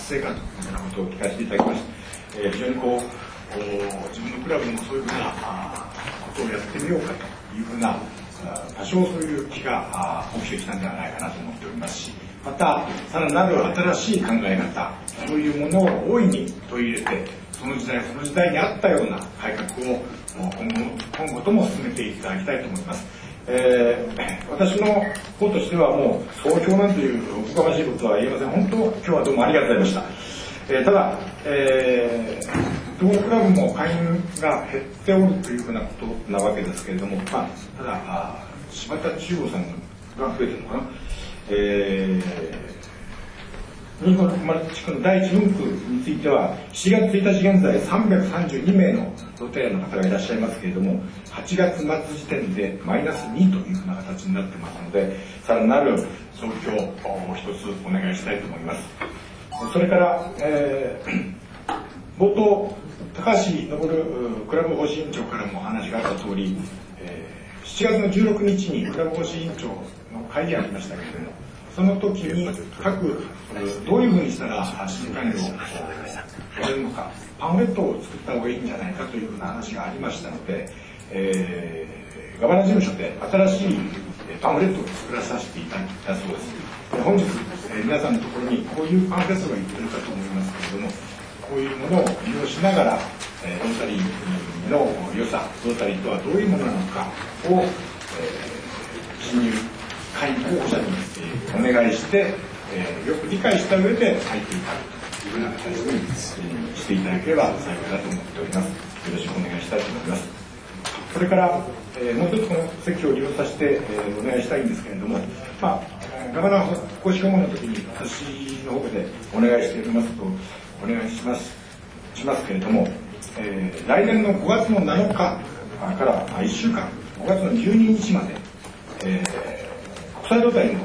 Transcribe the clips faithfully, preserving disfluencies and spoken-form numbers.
成感というようなことを聞かせていただきました。えー、非常にこう自分のクラブもそういうふうなことをやってみようかというふうな多少そういう気が起きてきたんではないかなと思っておりますし、またさらなる新しい考え方、そういうものを大いに取り入れて、その時代その時代に合ったような改革を今後今後とも進めていただきたいと思います。えー、私の方としてはもう総評なんていうおこがましいことは言えません。本当今日はどうもありがとうございました。えー、ただ、えー、どのクラブも会員が減っておるというふうなことなわけですけれども、まあ、ただ柴田中央さんが増えてるのかな。えー、新潟丸地区のだいいち分区についてはしがつついたち現在さんびゃくさんじゅうにめいのロテリアの方がいらっしゃいますけれども、はちがつまつ時点でマイナスにというふうな形になってますので、さらなる総評を一つお願いしたいと思います。それから、えー、冒頭高橋昇クラブ奉仕委員長からもお話があった通り、えー、しちがつのじゅうろくにちにクラブ奉仕委員長の会議がありましたけれども、その時に各どういうふうにしたら新管理をやれるのか、パンフレットを作った方がいいんじゃないかというふうな話がありましたので、えー、ガバナ事務所で新しいパンフレットを作らさせていただいたそうです。本日、えー、皆さんのところにこういうパンフレットが言ってるかと思いますけれども、こういうものを利用しながら、えー、ロータリーの良さ、ロータリーとはどういうものなのかを、えー、新入会員候補者に、えー、お願いして、えー、よく理解した上で入っていただくというふうな形に、えー、していただければ幸いだと思っております。よろしくお願いしたいと思います。それから、えー、もう一つこの席を利用させて、えー、お願いしたいんですけれども、まあ、ガバナ公式訪問の時に私の方でお願いしておりますと、お願いします、しますけれども、えー、来年のごがつのなのかからいっしゅうかん、ごがつのじゅうににちまで、えー、国際ロータリーの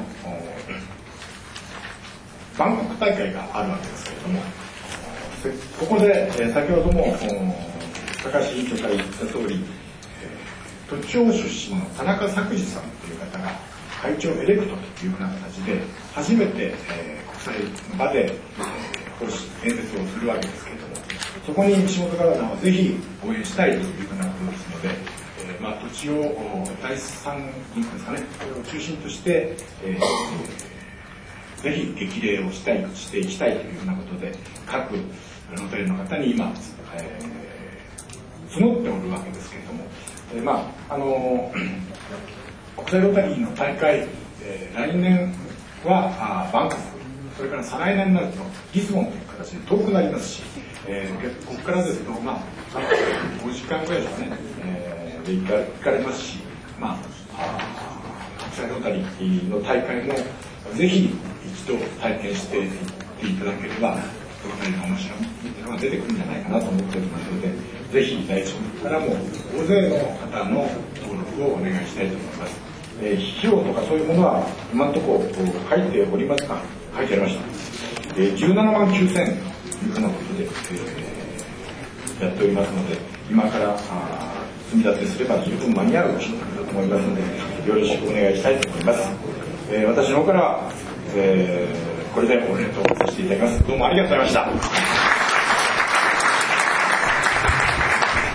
バンコク大会があるわけですけれども、ここで、えー、先ほども高橋委員長から言った通り、都庁出身の田中作司さんという方が会長エレクトというふうな形で初めて、えー、国際の場で、えー、演説をするわけですけれども、そこに西本からさんはぜひ応援したいというふうなことですので、えーまあ、土地を第三銀行ですかね、これを中心として、えー、ぜひ激励をしたいしていきたいというふうなことで各ロータリーの方に今、えー、募っておるわけですけれども、えーまああのー、国際ロータリーの大会、えー、来年はあバンコク、それから再来年になるとリスボンという形で遠くなりますし、えー、ここからですと、まあ、ごじかんぐらいですかね、えー、で行か、行かれますし、まあ、国際ロータリーの大会もぜひ一度体験していっていただければ、ロータリーの面白みというのが出てくるんじゃないかなと思っておりますので、ぜひ第一部からも大勢の方の登録をお願いしたいと思います。えー、費用とかそういうものは今のところ書いておりますか、書いてありました。えー、じゅうななまんきゅうせんというふうなことで、えー、やっておりますので、今から積み立てすれば十分間に合う金額だと思いますので、よろしくお願いしたいと思います。えー、私の方からは、えー、これでお礼とさせていただきます。どうもありがとうございました。